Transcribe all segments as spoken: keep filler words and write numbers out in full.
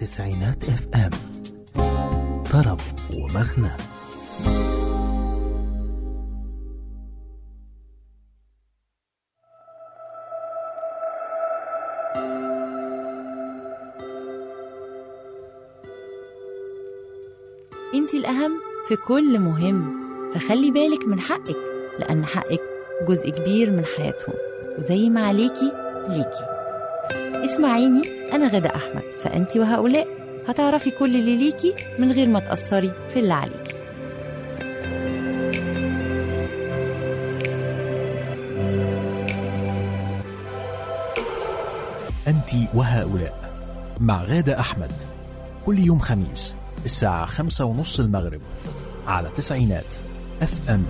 تسعينات اف ام، طرب ومغنى. انتي الأهم في كل مهم، فخلي بالك من حقك، لأن حقك جزء كبير من حياتهم، وزي ما عليكي ليكي. اسمعيني، أنا غادة أحمد، فأنتي وهؤلاء هتعرفي كل اللي ليكي من غير ما تأثري في اللي عليكي. أنتي وهؤلاء مع غادة أحمد، كل يوم خميس الساعة خمسة ونص المغرب على تسعينات اف ام.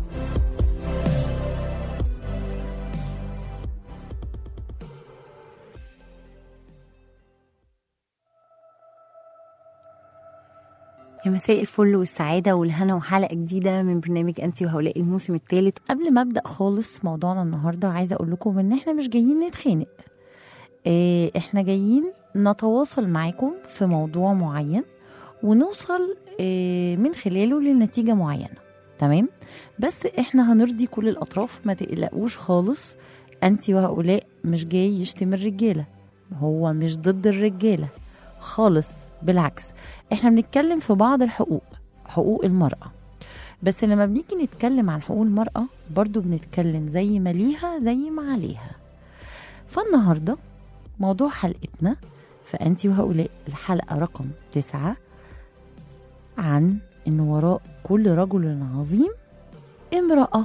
يا مساء الفل والسعادة والهنا، وحلقة جديدة من برنامج أنتي وهؤلاء الموسم الثالث. قبل ما أبدأ خالص موضوعنا النهاردة، عايزة أقول لكم إن إحنا مش جايين نتخانق، إيه إحنا جايين نتواصل معاكم في موضوع معين ونوصل إيه من خلاله لنتيجة معينة، تمام؟ بس إحنا هنرضي كل الأطراف، ما تقلقوش خالص. أنتي وهؤلاء مش جاي يشتم الرجالة، هو مش ضد الرجالة خالص، بالعكس احنا بنتكلم في بعض الحقوق، حقوق المرأة. بس لما بنيجي نتكلم عن حقوق المرأة برضو بنتكلم زي ما ليها زي ما عليها. فالنهاردة موضوع حلقتنا فأنتي وهؤلاء الحلقة رقم تسعة، عن إن وراء كل رجل عظيم امرأة.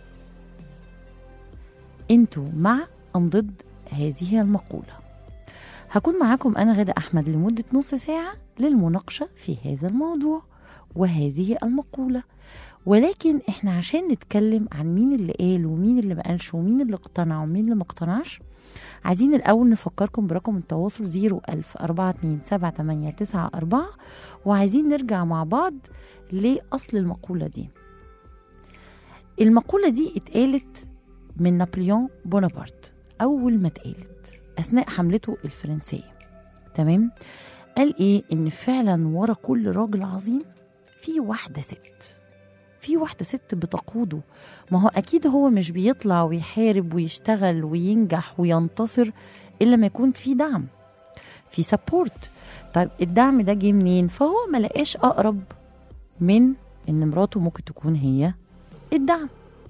انتوا مع أم ضد هذه المقولة؟ هكون معاكم أنا غادة أحمد لمدة نص ساعة للمناقشة في هذا الموضوع وهذه المقولة. ولكن إحنا عشان نتكلم عن مين اللي قال ومين اللي ما قالش ومين اللي اقتنع ومين اللي ما اقتنعش، عايزين الأول نفكركم برقم التواصل زيرو ألف أربعة اتنين سبعة تمانية تسعة أربعة، وعايزين نرجع مع بعض لأصل المقولة دي. المقولة دي اتقالت من نابليون بونابرت أول ما اتقالت أثناء حملته الفرنسية، تمام؟ قال إيه؟ إن فعلا ورا كل راجل عظيم في واحدة ست، في واحدة ست بتقوده. ما هو أكيد هو مش بيطلع ويحارب ويشتغل وينجح وينتصر إلا ما يكون في دعم، في سبورت. طيب الدعم ده جه منين؟ فهو ما لقاش أقرب من إن مراته ممكن تكون هي الدعم.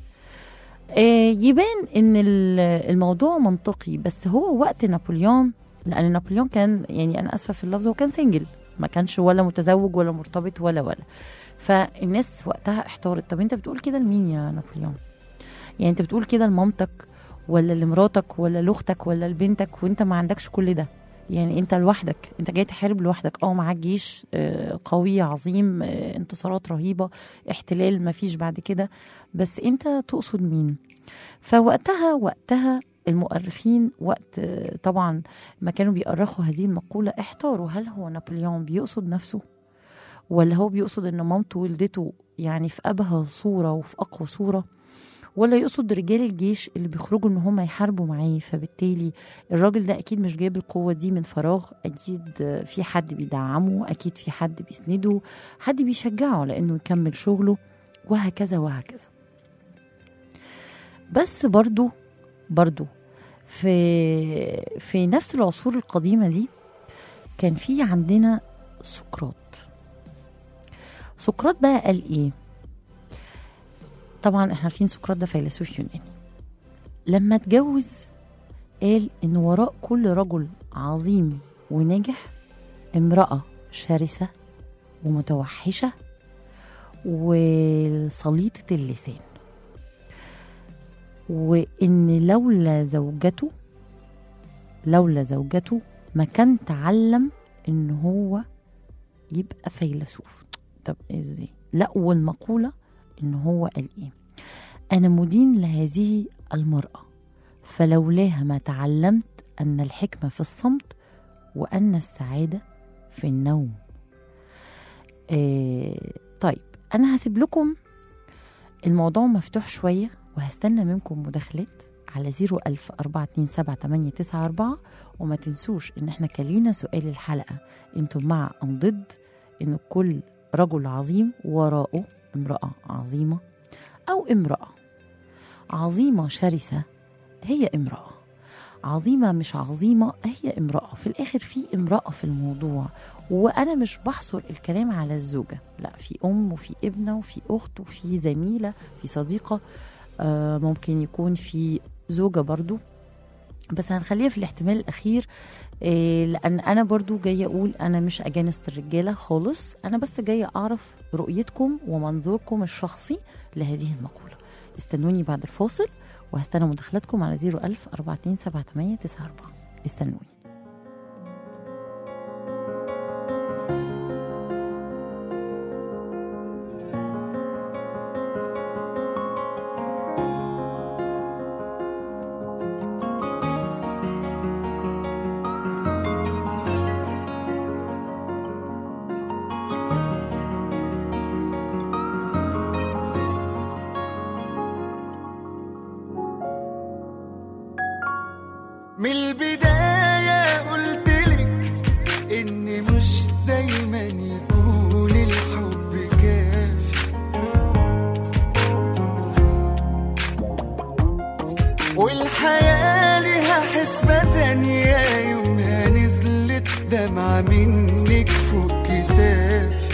يبان ان الموضوع منطقي، بس هو وقت نابليون، لان نابليون كان، يعني انا اسفه في اللفظ، هو كان سنجل، ما كانش ولا متزوج ولا مرتبط ولا ولا فالناس وقتها احتارت، طب انت بتقول كده لمين يا نابليون؟ يعني انت بتقول كده لمامتك ولا لمراتك ولا لاختك ولا لبنتك وانت ما عندكش كل ده؟ يعني انت لوحدك، انت جاي تحارب لوحدك، اه معاك جيش قوي عظيم، انتصارات رهيبة، احتلال ما فيش بعد كده، بس انت تقصد مين؟ فوقتها وقتها المؤرخين وقت طبعا ما كانوا بيؤرخوا هذه المقولة احتاروا، هل هو نابليون بيقصد نفسه ولا هو بيقصد ان مامته ولدته يعني في أبهى صورة وفي أقوى صورة، ولا يقصد رجال الجيش اللي بيخرجوا ان هم يحاربوا معاه. فبالتالي الراجل ده اكيد مش جايب القوة دي من فراغ، اكيد في حد بيدعمه، اكيد في حد بيسنده، حد بيشجعه لانه يكمل شغله، وهكذا وهكذا. بس برضو برضو في في نفس العصور القديمة دي كان في عندنا سقراط. سقراط بقى قال ايه؟ طبعا احنا عارفين سقراط ده فيلسوف يوناني. لما اتجوز قال ان وراء كل رجل عظيم وناجح امرأة شرسة ومتوحشة وصليطة اللسان، وان لولا زوجته لولا زوجته ما كان تعلم ان هو يبقى فيلسوف. طب ازاي؟ لا، والمقولة إن هو قال إيه؟ أنا مدين لهذه المرأة فلولاها ما تعلمت أن الحكمة في الصمت وأن السعادة في النوم. إيه طيب، أنا هسيب لكم الموضوع مفتوح شوية وهستنى منكم مداخلات على زيرو ألف أربعة اتنين سبعة تمانية تسعة أربعة. وما تنسوش إن احنا كلينا سؤال الحلقة، انتم مع أم ضد إن كل رجل عظيم وراءه امرأة عظيمة، أو امرأة عظيمة شرسة هي امرأة عظيمة مش عظيمة هي امرأة. في الآخر في امرأة في الموضوع، وأنا مش بحصر الكلام على الزوجة، لا، في أم وفي ابنة وفي أخت وفي زميلة في صديقة، آه ممكن يكون في زوجة برضو، بس هنخليها في الاحتمال الأخير. إيه، لأن أنا برضو جاية أقول أنا مش أجانست الرجالة خالص، أنا بس جاية أعرف رؤيتكم ومنظوركم الشخصي لهذه المقولة. استنوني بعد الفاصل، وهستنى مداخلاتكم على زيرو ألف أربعة اتنين سبعة تمانية تسعة أربعة. استنوني. من البداية قلتلك إن مش دايما يكون الحب كافي، والحياة لها حسبة تانية يومها نزلت دمعة منك فوق كتافي.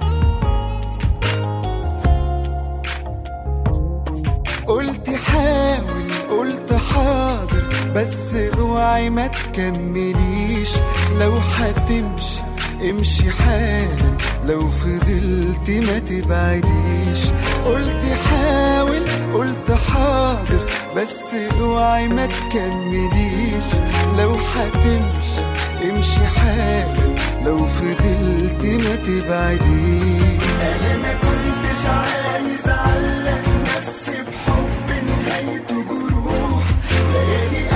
قلت حاول قلت حاضر بس اوعي ما تكمليش، لو هتمشي امشي حالا، لو فضلت ما تبعديش. قلت حاول قلت حاضر بس اوعي ما تكمليش، لو هتمشي امشي حالا، لو فضلت ما تبعديش. انا ما كنتش عايز اعلق نفسي بحب نهايته جروح، ليالي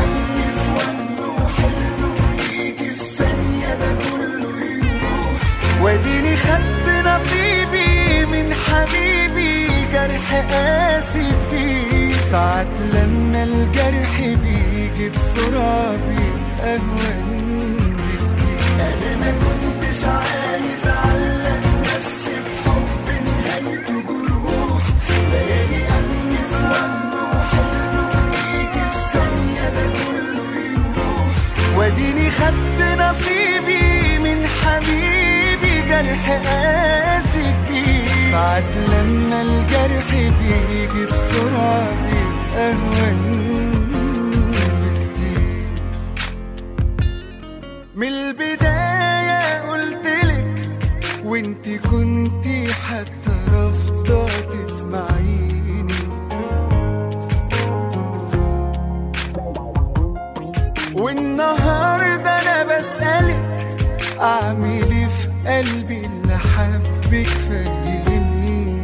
واديني خدت نصيبي من حبيبي، جرح قاسي بيه ساعات لما الجرح بيجي بسرعة بيبقى أهون بكتير. أنا ما كنتش عايز أعلق نفسي بحب نهايته جروح، ليالي أنف وهم وحلو يجي في ثانية ده كله يروح. واديني خدت نصيبي من حبيبي، جرح قاسي بيه ساعات لما الجرح بيجي بسرعة بيبقى أهون بكتير. من البداية قلتلك وانتي كنتي حتى رافضة تسمعيني، والنهاردة أنا بسألك أعمل إيه في قلبي اللي حبك فهميني.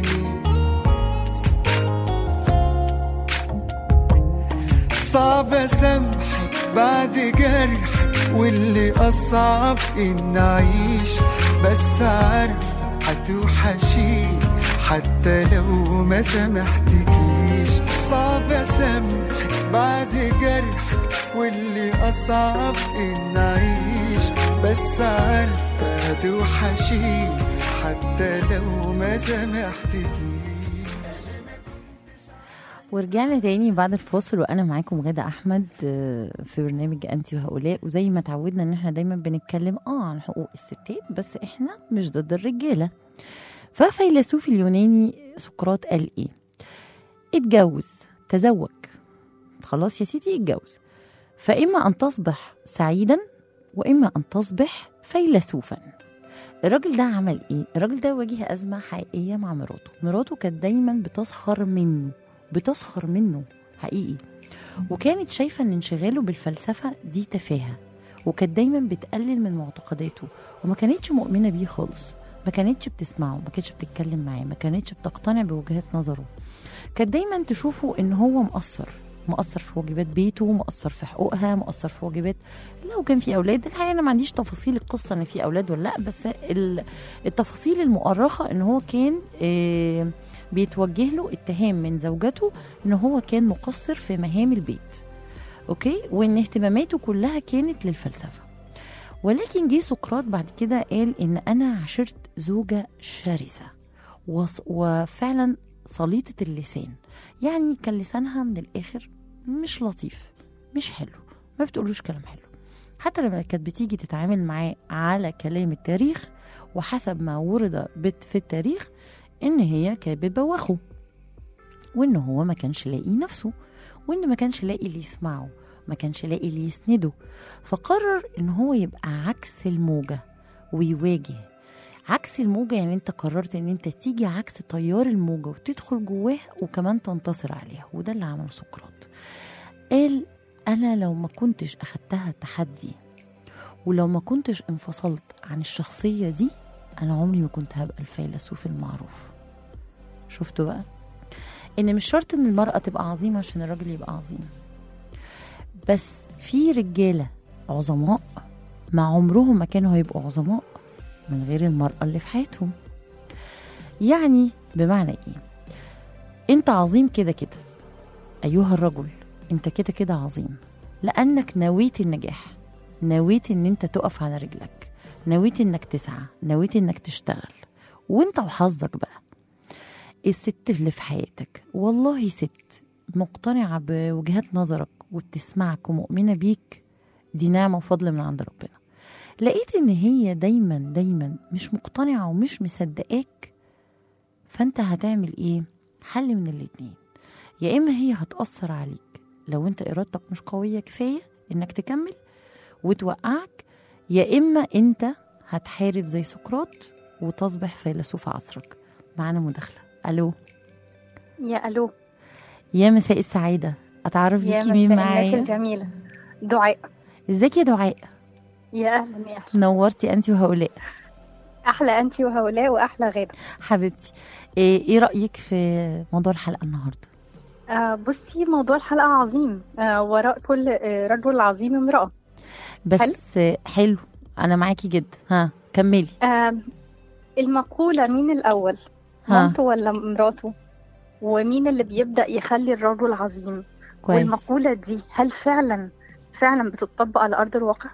صعب أسامحك بعد جرحك، واللي أصعب إن أعيش، بس عارف هتوحشيني حتى لو ما سامحتكيش. صعب أسامحك بعد جرحك، واللي أصعب إن أعيش، بس عارفة هتوحشيني حتى لو ما سامحتكيش. ورجعنا تاني بعد الفاصل، وانا معاكم غادة احمد في برنامج انتي وهؤلاء. وزي ما تعودنا ان احنا دايما بنتكلم اه عن حقوق الستات، بس احنا مش ضد الرجاله. ففيلسوف اليوناني سقراط قال ايه؟ اتجوز، تزوج، خلاص يا سيدي اتجوز، فاما ان تصبح سعيدا واما ان تصبح فيلسوفا. الراجل ده عمل ايه؟ الراجل ده واجه ازمه حقيقيه مع مراته. مراته كانت دايما بتسخر منه بتسخر منه حقيقي، وكانت شايفه ان انشغاله بالفلسفه دي تفاهه، وكانت دايما بتقلل من معتقداته، وما كانتش مؤمنه بيه خالص، ما كانتش بتسمعه، ما كانتش بتتكلم معاه، ما كانتش بتقتنع بوجهات نظره. كانت دايما تشوفه ان هو مقصر مقصر في واجبات بيته، مقصر في حقوقها، مقصر في واجبات لو كان في اولاد. الحقيقه انا ما عنديش تفاصيل القصه ان في اولاد ولا لا، بس التفاصيل المؤرخه ان هو كان بيتوجه له اتهام من زوجته ان هو كان مقصر في مهام البيت. اوكي، وان اهتماماته كلها كانت للفلسفه. ولكن جه سقراط بعد كده قال ان انا عشرت زوجه شرسه وص- وفعلا سليطه اللسان، يعني كان لسانها من الاخر مش لطيف، مش حلو، ما بتقولوش كلام حلو. حتى لما كانت بتيجي تتعامل معاه على كلام التاريخ وحسب ما ورد بت في التاريخ ان هي كانت بتبوخه، وان هو ما كانش لاقي نفسه، وان ما كانش لاقي اللي يسمعه، ما كانش لاقي اللي يسنده. فقرر ان هو يبقى عكس الموجة ويواجه عكس الموجة. يعني انت قررت ان انت تيجي عكس تيار الموجة وتدخل جواها وكمان تنتصر عليها، وده اللي عمله سقراط. قال انا لو ما كنتش اخدتها تحدي ولو ما كنتش انفصلت عن الشخصية دي، انا عمري ما كنت هبقى الفيلسوف المعروف. شفتوا بقى ان مش شرط ان المرأة تبقى عظيمة عشان الراجل يبقى عظيم، بس في رجالة عظماء ما عمرهم ما كانوا هيبقوا عظماء من غير المرأة اللي في حياتهم. يعني بمعنى ايه؟ انت عظيم كده كده ايها الرجل، انت كده كده عظيم لانك نويت النجاح، نويت ان انت تقف على رجلك، نويت انك تسعى، نويت انك تشتغل، وانت وحظك بقى. الست اللي في حياتك والله ست مقتنعة بوجهات نظرك وبتسمعك ومؤمنة بيك، دي نعمة وفضل من عند ربنا. لقيت ان هي دايما دايما مش مقتنعة ومش مصدقاك، فانت هتعمل ايه؟ حل من الاتنين، يا اما هي هتأثر عليك لو انت ارادتك مش قوية كفاية انك تكمل وتوقعك، يا اما انت هتحارب زي سقراط وتصبح فيلسوف عصرك. معانا مداخلة. الو. يا الو. يا مساء السعادة، اتعرف يا بيكي مين مساء الناس معايا؟ الجميلة. دعاء. ازيك يا دعاء؟ يا اهلا يا اهلا. نورتي انتي وهؤلاء. احلى انتي وهؤلاء واحلى غادة. حبيبتي، ايه, إيه رأيك في موضوع الحلقة النهاردة؟ آه بصي، موضوع الحلقة عظيم. آه وراء كل آه رجل عظيم امرأة. بس حلو. حلو، انا معاكي جدا. ها كملي. آه المقولة مين الأول، مامته ولا مراته؟ ومين اللي بيبدأ يخلي الرجل عظيم؟ كويس. والمقولة دي هل فعلا فعلا بتطبق على أرض الواقع؟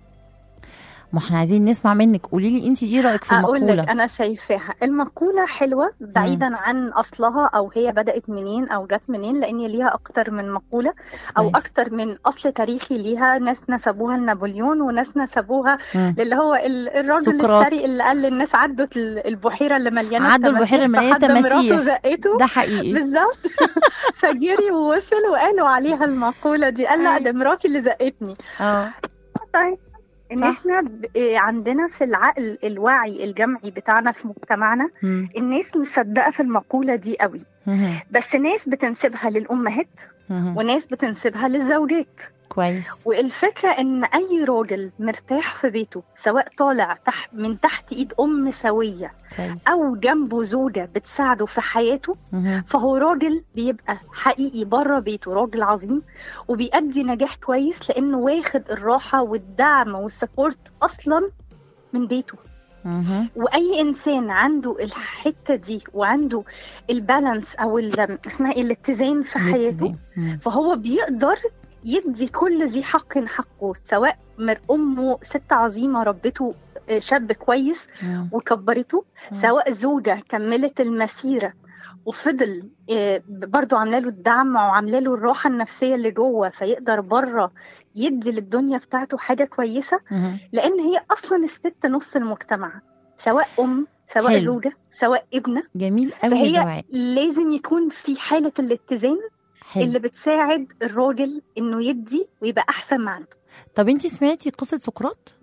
ما احنا عايزين نسمع منك، قولي لي انت ايه رايك في أقول المقوله؟ لك أنا شايفاها المقولة حلوة بعيدا مم. عن أصلها أو هي بدأت منين أو جت منين، لأن ليها أكتر من مقولة أو كويس. أكتر من أصل تاريخي ليها. ناس نسبوها لنابليون وناس نسبوها للي هو الراجل الثري اللي قال للناس عدوا البحيرة اللي مليانة عدوا البحيرة اللي مليانة تماسيح، ده حقيقي بالظبط. فجري ووصل وقالوا عليها المقولة دي، قال لا ده مراتي اللي زقتني. اه طيب ان صح. احنا عندنا في العقل الواعي الجمعي بتاعنا في مجتمعنا م. الناس مصدقه في المقوله دي قوي، م. بس ناس بتنسبها للامهات م. وناس بتنسبها للزوجات. كويس. والفكره ان اي راجل مرتاح في بيته، سواء طالع تحت من تحت ايد ام سويه كويس. او جنبه زوجه بتساعده في حياته م. فهو راجل بيبقى حقيقي بره بيته راجل عظيم وبيأدي نجاح كويس، لانه واخد الراحه والدعم والسبورت اصلا من بيته. مه. واي انسان عنده الحته دي وعنده البالانس او اسمها ايه الاتزان في حياته، فهو بيقدر يدي كل ذي حق حقه، سواء من امه ست عظيمه ربته شاب كويس مم. وكبرته مم. سواء زوجه كملت المسيره وفضل برضو عامله له الدعم وعامله له الراحه النفسيه اللي جوه، فيقدر بره يدي للدنيا بتاعته حاجه كويسه مم. لان هي اصلا الست نص المجتمع، سواء ام سواء حلو. زوجه سواء ابنه. جميل قوي. فهي دعاء. لازم يكون في حاله الاتزان حلو. اللي بتساعد الراجل انه يدي ويبقى احسن ما عنده. طب انتي سمعتي قصه سقراط؟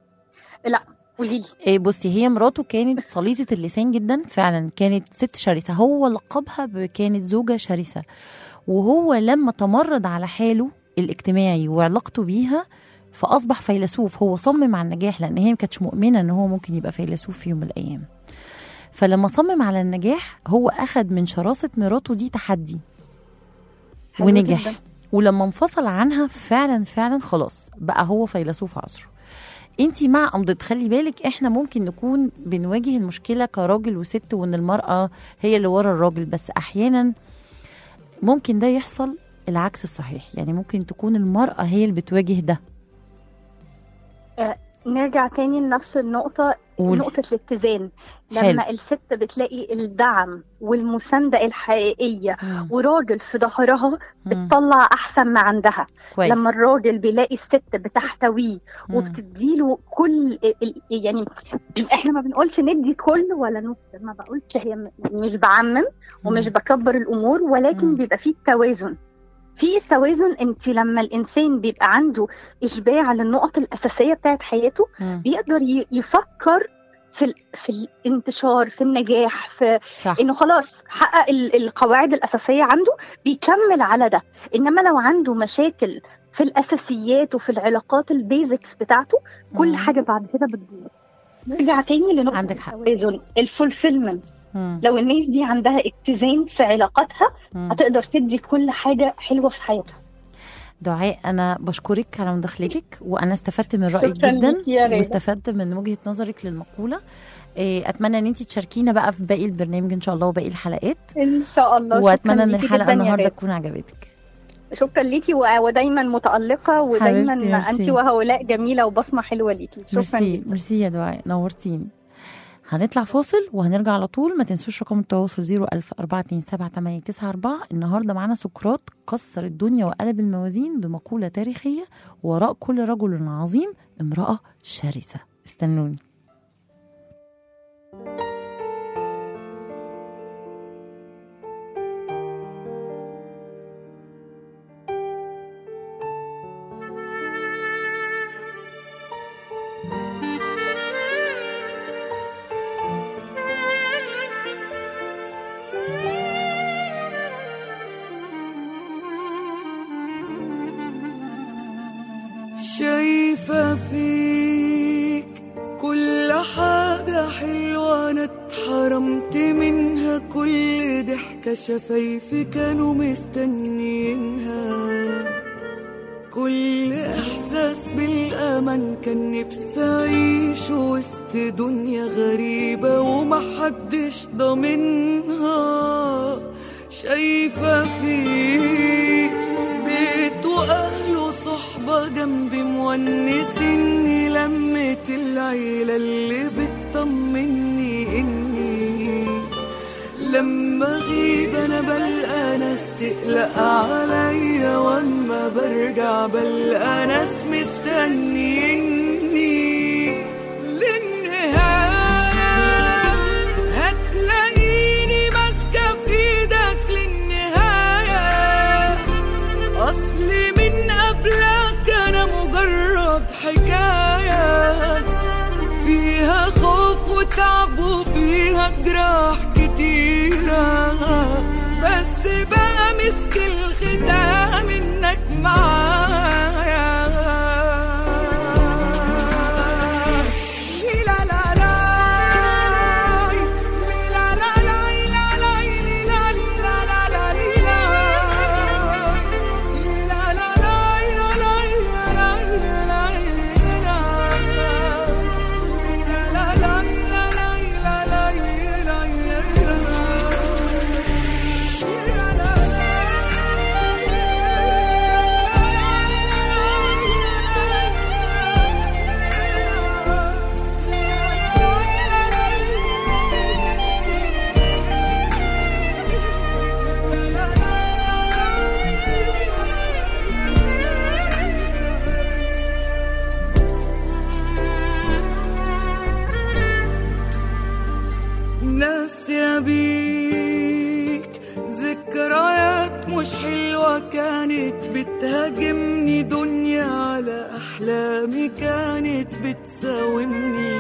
لا قولي لي. إيه بصي، هي مراته كانت سليطه اللسان جدا فعلا، كانت ست شرسه، هو لقبها كانت زوجه شرسه، وهو لما تمرد على حاله الاجتماعي وعلاقته بيها فاصبح فيلسوف. هو صمم على النجاح لان هي ما كانتش مؤمنه ان هو ممكن يبقى فيلسوف في يوم من الايام، فلما صمم على النجاح هو اخذ من شراسه مراته دي تحدي ونجح جداً. ولما انفصل عنها فعلا فعلا خلاص بقى هو فيلسوف عصره. انتي مع أمضة خلي بالك احنا ممكن نكون بنواجه المشكلة كراجل وست وان المرأة هي اللي ورا الراجل، بس احيانا ممكن ده يحصل العكس الصحيح، يعني ممكن تكون المرأة هي اللي بتواجه ده. آه نرجع تاني لنفس النقطة، قولي. نقطة الاتزان. لما حلو. الست بتلاقي الدعم والمساندة الحقيقية مم. وراجل في ظهرها بتطلع أحسن ما عندها. كويس. لما الراجل بيلاقي الست بتحتويه وبتديله كل يعني احنا ما بنقولش ندي كل ولا نص، ما بقولش هي يعني مش بعمم ومش بكبر الأمور، ولكن مم. بيبقى فيه توازن. في التوازن انت لما الانسان بيبقى عنده اشباع للنقط الاساسيه بتاعت حياته م. بيقدر يفكر في في الانتشار، في النجاح، في صح. انه خلاص حقق القواعد الاساسيه عنده، بيكمل على ده. انما لو عنده مشاكل في الاساسيات وفي العلاقات البيزكس بتاعته م. كل حاجه بعد كده بتدور. نرجع تاني لنقطه التوازن، الفولفيلمنت. مم. لو الناس دي عندها اتزان في علاقاتها مم. هتقدر تدي كل حاجة حلوة في حياتها. دعاء أنا بشكرك على مداخلتك، وأنا استفدت من رأيك جدا واستفدت من وجهة نظرك للمقولة. أتمنى أن أنت تشاركينا بقى في باقي البرنامج إن شاء الله وباقي الحلقات إن شاء الله. وأتمنى أن الحلقة النهاردة تكون عجبتك. شكرا ليكي، ودايما متألقة، ودايما أنت وهؤلاء جميلة وبصمة حلوة ليكي. شكرا مرسي. مرسي يا دعاء، نورتيني. هنطلع فاصل وهنرجع على طول. ما تنسوش رقم التواصل صفر ألف أربعة اتنين سبعة تمانية تسعة أربعة. النهاردة معنا سقراط كسر الدنيا وقلب الموازين بمقولة تاريخية: وراء كل رجل عظيم امرأة شرسة. استنوني. شايفة فيك كل حاجة حلوة أنا اتحرمت منها، كل ضحكة شفايفي كانوا مستنيينها، كل إحساس بالأمان كان نفسي أعيش وسط دنيا غريبة ومحدش ضامنها. شايفة فيك بيت وأهله صحبة جنبي مونسيني، لمة العيلة اللي بتطمني إني لما غيب أنا بلقى ناس تقلق عليا، وأما برجع بلقى ناس مستنيني للنهاية. هتلاقيني ماسكة في إيدك للنهاية، أصلي من قبلك أنا مجرد حكاية فيها خوف وتعب وفيها جراح كتيرة، بس بقى مسك الختام إنك معايا. ناسية بيك ذكريات مش حلوة كانت بتهاجمني، دنيا على أحلامي كانت بتساومني،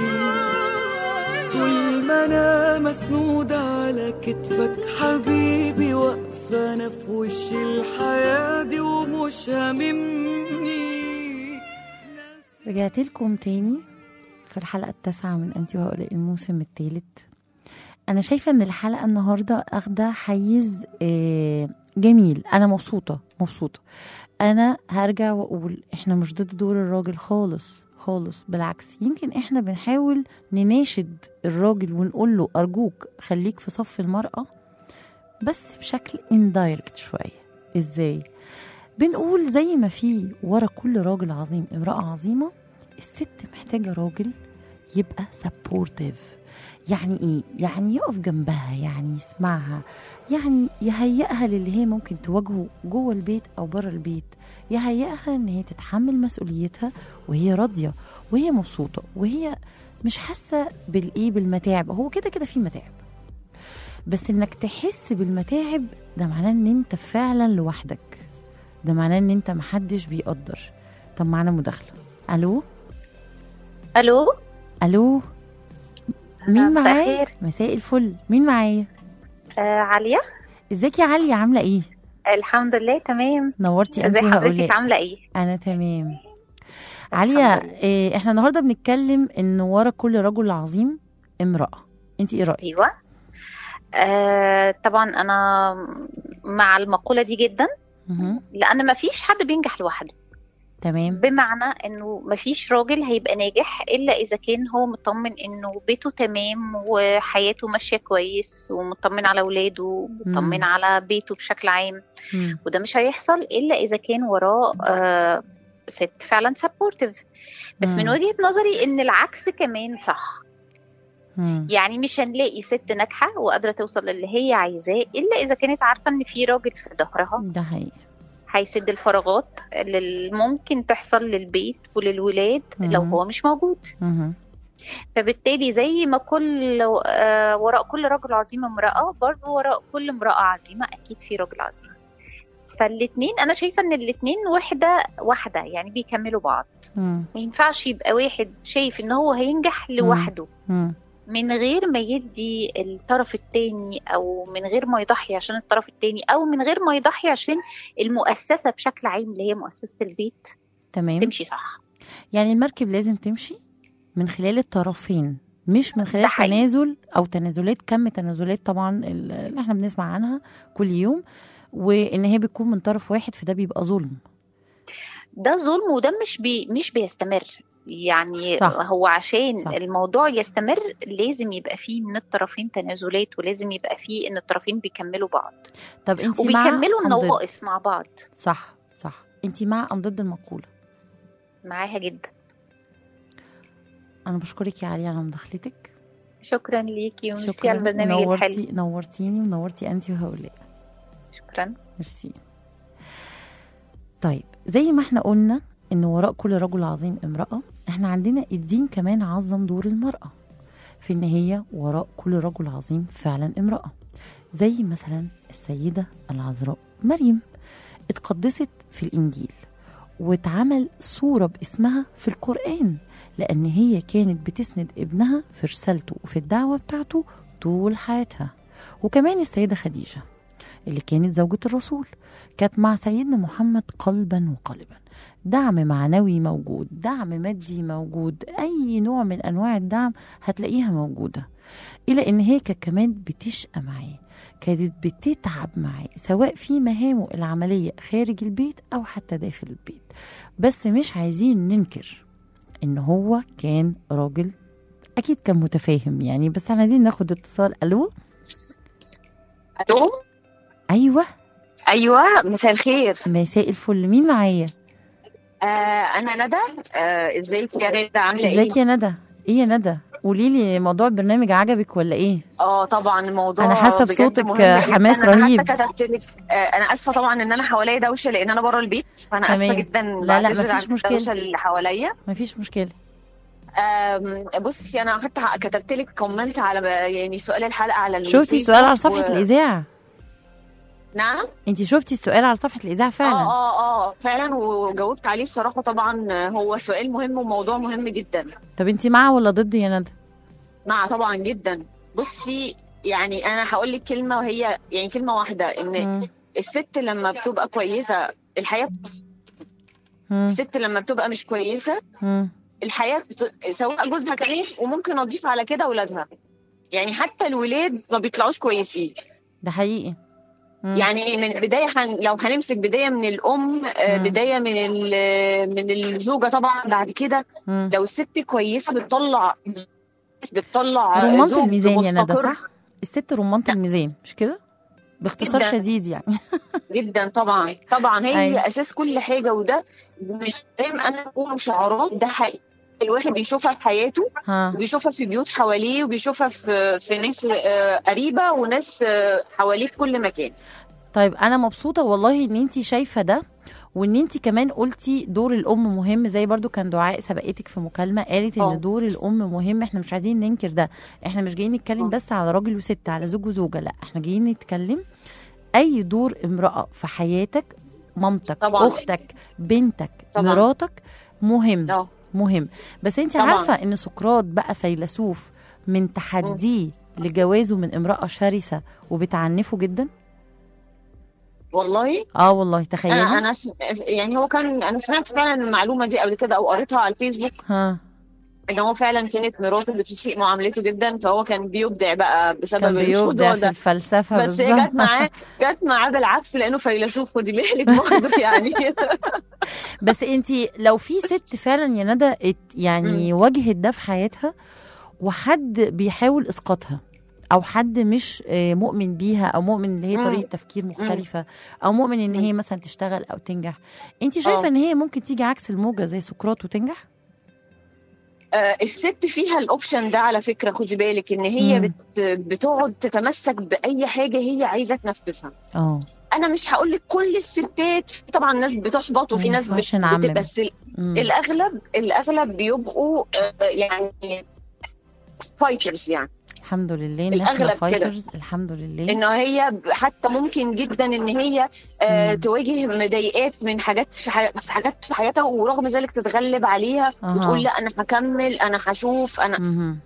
طول ما أنا مسنودة على كتفك حبيبي واقفة أنا في وش الحياة دي ومش هاممني. رجعت لكم تاني في الحلقة التاسعة من أنتِ وهؤلاء الموسم الثالث. أنا شايفة أن الحلقة النهاردة أخدة حيز جميل. أنا مبسوطة مبسوطة. أنا هرجع وأقول إحنا مش ضد دور الراجل خالص خالص، بالعكس يمكن إحنا بنحاول نناشد الراجل ونقول له أرجوك خليك في صف المرأة، بس بشكل indirect شوية. ازاي؟ بنقول زي ما في ورا كل راجل عظيم امرأة عظيمة، الست محتاجة راجل يبقى سبورتيف. يعني ايه؟ يعني يقف جنبها، يعني يسمعها، يعني يهيئها للي هي ممكن تواجهه جوه البيت او بره البيت، يهيئها ان هي تتحمل مسؤوليتها وهي راضية وهي مبسوطة وهي مش حاسة بالايه بالمتاعب. هو كده كده في متاعب، بس انك تحس بالمتاعب ده معناه ان انت فعلا لوحدك، ده معناه ان انت محدش بيقدر. طب معانا مداخلة. الو الو الو مين مساء معايا؟ الخير. مساء الفل، مين معايا؟ آه عليا. ازيك يا عليا، عامله ايه؟ الحمد لله تمام. نورتي انت ازي وهقولك. حضرتك عامله ايه؟ انا تمام. عليا إيه، احنا النهارده بنتكلم ان ورا كل رجل عظيم امرأة، انت ايه رأيك؟ ايوه. آه طبعا انا مع المقولة دي جدا، مه. لان ما فيش حد بينجح لوحده. تمام. بمعنى انه ما فيش راجل هيبقى ناجح الا اذا كان هو مطمن انه بيته تمام وحياته ماشية كويس ومطمن على اولاده ومطمن مم. على بيته بشكل عام. مم. وده مش هيحصل الا اذا كان وراه آه ست فعلا سبورتيف. بس مم. من وجهة نظري ان العكس كمان صح. مم. يعني مش هنلاقي ست ناجحة وقادرة توصل للي هي عايزاه الا اذا كانت عارفة ان في راجل في ظهرها ده حقيقي. هيسد الفراغات اللي ممكن تحصل للبيت وللولاد لو مم. هو مش موجود. مه. فبالتالي زي ما كل آه وراء كل رجل عظيم امرأة، برضو وراء كل امرأة عظيمة أكيد في رجل عظيم. فالاتنين أنا شايفة إن الاتنين واحدة واحدة، يعني بيكملوا بعض. مم. ما ينفعش يبقى واحد شايف إن هو هينجح لوحده مم. من غير ما يدي الطرف التاني، أو من غير ما يضحي عشان الطرف التاني، أو من غير ما يضحي عشان المؤسسة بشكل عام اللي هي مؤسسة البيت تمام. تمشي صح. يعني المركب لازم تمشي من خلال الطرفين، مش من خلال ده حقيقي. تنازل او تنازلات، كم تنازلات طبعا اللي احنا بنسمع عنها كل يوم، وان هي بتكون من طرف واحد، فده بيبقى ظلم. ده ظلم، وده مش بي مش بيستمر. يعني صح. هو عشان صح. الموضوع يستمر لازم يبقى فيه من الطرفين تنازلات، ولازم يبقى فيه ان الطرفين بيكملوا بعض. طب انت مع وبيكملوا أم ضد؟ النواقص مع بعض. صح صح. انت مع ام ضد المقولة؟ معاها جدا. انا بشكرك يا علي على مداخلتك. شكرا ليكي وميرسي شكرا، على البرنامج نورتي الحلو. نورتيني ونورتي انت وهؤلاء. شكرا. ميرسي. طيب زي ما احنا قلنا ان وراء كل رجل عظيم امرأة، احنا عندنا الدين كمان عظم دور المرأة في ان هي وراء كل رجل عظيم فعلا امرأة. زي مثلا السيدة العذراء مريم اتقدست في الانجيل واتعمل صورة باسمها في القرآن، لان هي كانت بتسند ابنها في رسالته وفي الدعوة بتاعته طول حياتها. وكمان السيدة خديجة اللي كانت زوجة الرسول كانت مع سيدنا محمد قلبا وقالبا. دعم معنوي موجود، دعم مادي موجود، أي نوع من أنواع الدعم هتلاقيها موجودة. إلى إن هي كانت كمان بتشقى معاه، كانت بتتعب معاه سواء في مهامه العملية خارج البيت أو حتى داخل البيت. بس مش عايزين ننكر إن هو كان راجل أكيد كان متفاهم يعني. بس احنا عايزين ناخد اتصال. ألو الو. أيوة ايوه مساء الخير. مساء الفل، مين معايا؟ آه انا ندى. آه ازيك يا غاده، عامله ايه؟ ازيك يا ندى؟ ايه يا ندى، قولي لي موضوع البرنامج عجبك ولا ايه؟ اه طبعا الموضوع انا حاسه بجد بصوتك مهم حماس جداً. رهيب. انا حتى كتبت لك آه انا اسفه طبعا ان انا حواليا دوشه لان انا بره البيت، فانا اسفه تمام. جدا. لا لا بعتذر عن مفيش مشكله، الدوشه اللي حواليا. مفيش مشكله. آم، بصي انا حتى كتبت لك كومنت على يعني سؤال الحلقه على شفتي الفيسبوك السؤال على صفحه و... الاذاعه؟ نعم. انتي شفتي السؤال على صفحه الاذاعه فعلا؟ اه اه اه فعلا وجاوبت عليه بصراحه. طبعا هو سؤال مهم وموضوع مهم جدا. طب انتي مع ولا ضد يا ندى؟ مع طبعا جدا. بصي يعني انا هقول لك كلمه وهي يعني كلمه واحده، ان مم. الست لما بتبقى كويسه الحياه بتص... مم. الست لما بتبقى مش كويسه مم. الحياه بت... سواء جوزها كمان، وممكن اضيف على كده اولادها. يعني حتى الولاد ما بيطلعوش كويسين. ده حقيقي. مم. يعني من بدايه حن... لو هنمسك بدايه من الام، آه، بدايه من ال... من الزوجه طبعا. بعد كده مم. لو الست كويسه بتطلع بتطلع رمانة زوج الميزان يا ندى، مستقر. صح؟ الست رمانة الميزان مش كده؟ باختصار جداً. شديد يعني. جدا طبعا طبعا هي أيوة. اساس كل حاجه، وده مش كلام انا بقوله شعارات، ده حقيقي الواحد بيشوفها في حياته، ها. وبيشوفها في بيوت حواليه، وبيشوفها في في ناس آه، قريبه وناس آه، حواليه في كل مكان. طيب انا مبسوطه والله ان انتي شايفه ده، وان انتي كمان قلتي دور الام مهم، زي برضو كان دعاء سبقتك في مكالمه قالت ان أوه. دور الام مهم. احنا مش عايزين ننكر ده، احنا مش جايين نتكلم أوه. بس على راجل وست، على زوج وزوجه، لا احنا جايين نتكلم اي دور امراه في حياتك، مامتك طبعاً. اختك بنتك طبعاً. مراتك، مهم. أوه. مهم. بس انت طبعاً. عارفه ان سقراط بقى فيلسوف من تحديه لجوازه من امراه شرسه وبتعنفه جدا. والله اه والله تخيلي. انا انا س... يعني هو كان انا سمعت فعلا المعلومه دي قبل كده او قريتها على الفيسبوك، ها ان هو فعلا كانت مراته بتسيء معاملته جدا، فهو كان بيبدع بقى بسبب كان بيبدع الموضوع في ده. الفلسفه بس هي بالظبط. جت معاه جت معاه بالعكس لانه فيلسوف، خدي بالك برضه يعني. بس انتي لو في ست فعلا يا ندى ات- يعني واجهت ده في حياتها، وحد بيحاول اسقاطها، او حد مش آه، مؤمن بيها، او مؤمن ان هي مم. طريقه تفكير مختلفه، او مؤمن ان هي مثلا تشتغل او تنجح، انتي شايفه اه. ان هي ممكن تيجي عكس الموجه زي سقراط وتنجح؟ آه، الست فيها الاوبشن ده على فكره، خدي بالك ان هي مم. بت بتقعد تتمسك باي حاجه هي عايزه تنفذها. اه انا مش هقول لك كل الستات، في طبعا ناس بتحبط وفي ما ناس ينفعش بت- نعمم. بتبقى بس ال- مم. الاغلب الاغلب بيبقوا آه، يعني فايترز يعني. الحمد لله ان احنا الأغلب كده. فايترز، الحمد لله. انه هي ب- حتى ممكن جدا ان هي آه مم. تواجه مضايقات من حاجات في, حي... في حاجات في حياتها، ورغم ذلك تتغلب عليها أها. وتقول لا انا هكمل، انا هشوف انا. مهم.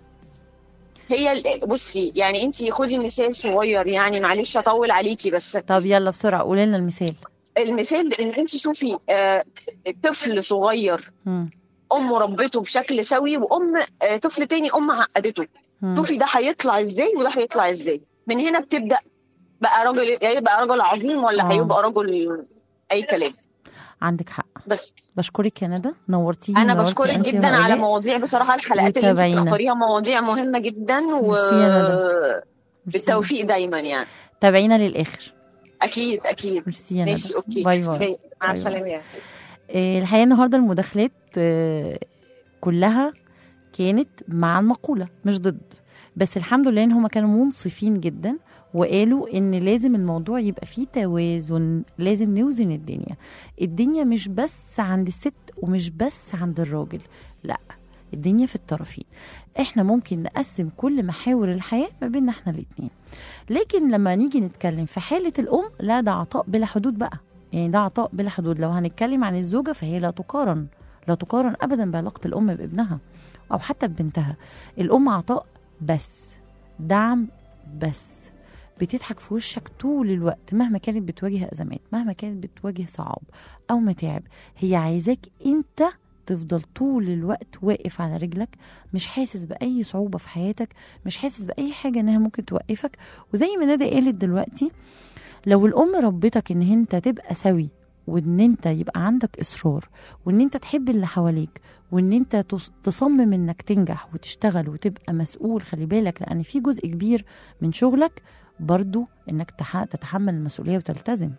هي ال- بصي يعني انت خدي مثال صغير، يعني معلش اطول عليكي بس طب يلا بسرعه قولي لنا المثال. المثال ان انت شوفي آه طفل صغير مم. ام ربته بشكل سوي، وام آه طفل تاني ام عقدته. مم. شوفي ده هيطلع ازاي وده هيطلع ازاي. من هنا بتبدا بقى راجل، يبقى راجل عظيم ولا آه. هيبقى رجل اي كلام. عندك حق. بس بشكرك يا ندى، نورتيني. انا نورتي بشكرك أنتي جدا على وهؤلاء. مواضيع، بصراحه الحلقات اللي انت وتابعينا. بتختاريها مواضيع مهمه جدا، ميرسي يا ندى. ميرسي. وبالتوفيق دايما يعني. تابعينا للاخر. اكيد اكيد. ميرسي يا ندى. ماشي اوكي. باي باي. باي. مع باي السلامه يا آه، الحقيقه النهارده المداخلات آه، كلها كانت مع المقوله مش ضد، بس الحمد لله ان هم كانوا منصفين جدا، وقالوا ان لازم الموضوع يبقى فيه توازن، لازم نوزن الدنيا. الدنيا مش بس عند الست ومش بس عند الراجل، لا الدنيا في الطرفين. احنا ممكن نقسم كل محاور الحياة ما بيننا احنا الاتنين، لكن لما نيجي نتكلم في حالة الأم، لا ده عطاء بلا حدود بقى، يعني ده عطاء بلا حدود. لو هنتكلم عن الزوجة فهي لا تقارن، لا تقارن أبدا بعلاقة الأم بابنها أو حتى ببنتها. الأم عطاء بس، دعم بس، بتضحك في وشك طول الوقت مهما كانت بتواجه أزمات، مهما كانت بتواجه صعاب أو متاعب. هي عايزاك أنت تفضل طول الوقت واقف على رجلك، مش حاسس بأي صعوبة في حياتك، مش حاسس بأي حاجة إنها ممكن توقفك. وزي ما ندى قالت دلوقتي، لو الأم ربتك إن أنت تبقى سوي، وإن أنت يبقى عندك إصرار، وإن أنت تحب اللي حواليك، وإن أنت تصمم إنك تنجح وتشتغل وتبقى مسؤول. خلي بالك لأن في جزء كبير من شغلك برضو إنك تتحمل المسؤولية وتلتزم.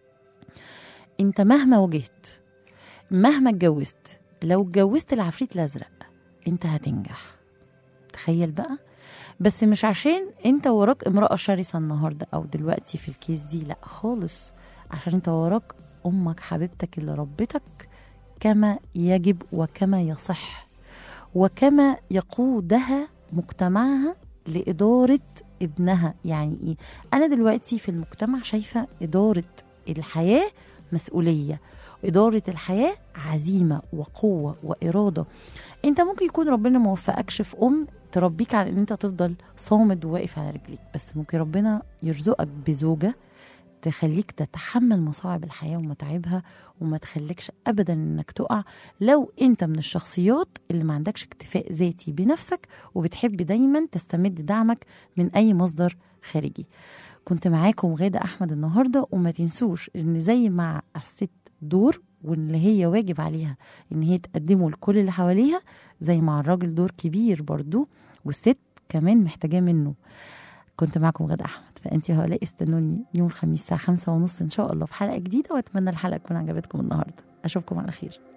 أنت مهما واجهت، مهما اتجوزت، لو اتجوزت العفريت الأزرق أنت هتنجح. تخيل بقى. بس مش عشان انت وراك امرأة شرسة النهاردة او دلوقتي في الكيس دي، لا خالص، عشان انت وراك امك حبيبتك اللي ربتك كما يجب وكما يصح، وكما يقودها مجتمعها لإدارة ابنها. يعني ايه؟ انا دلوقتي في المجتمع شايفة إدارة الحياة مسؤولية، إدارة الحياة عزيمة وقوة وإرادة. انت ممكن يكون ربنا موفقكش في ام تربيك على ان انت تفضل صامد وواقف على رجليك، بس ممكن ربنا يرزقك بزوجة تخليك تتحمل مصاعب الحياة ومتاعبها، وما تخليكش ابدا انك تقع، لو انت من الشخصيات اللي ما عندكش اكتفاء ذاتي بنفسك وبتحب دايما تستمد دعمك من اي مصدر خارجي. كنت معاكم غادة احمد النهاردة، وما تنسوش ان زي مع الست دور واللي هي واجب عليها ان هي تقدمه لكل اللي حواليها، زي مع الراجل دور كبير برضو والست كمان محتاجاه منه. كنت معكم غادة أحمد، فأنتي هؤلاء استنوني يوم الخميس الساعة خمسة ونص إن شاء الله في حلقة جديدة، وأتمنى الحلقة تكون عجبتكم النهاردة. أشوفكم على خير.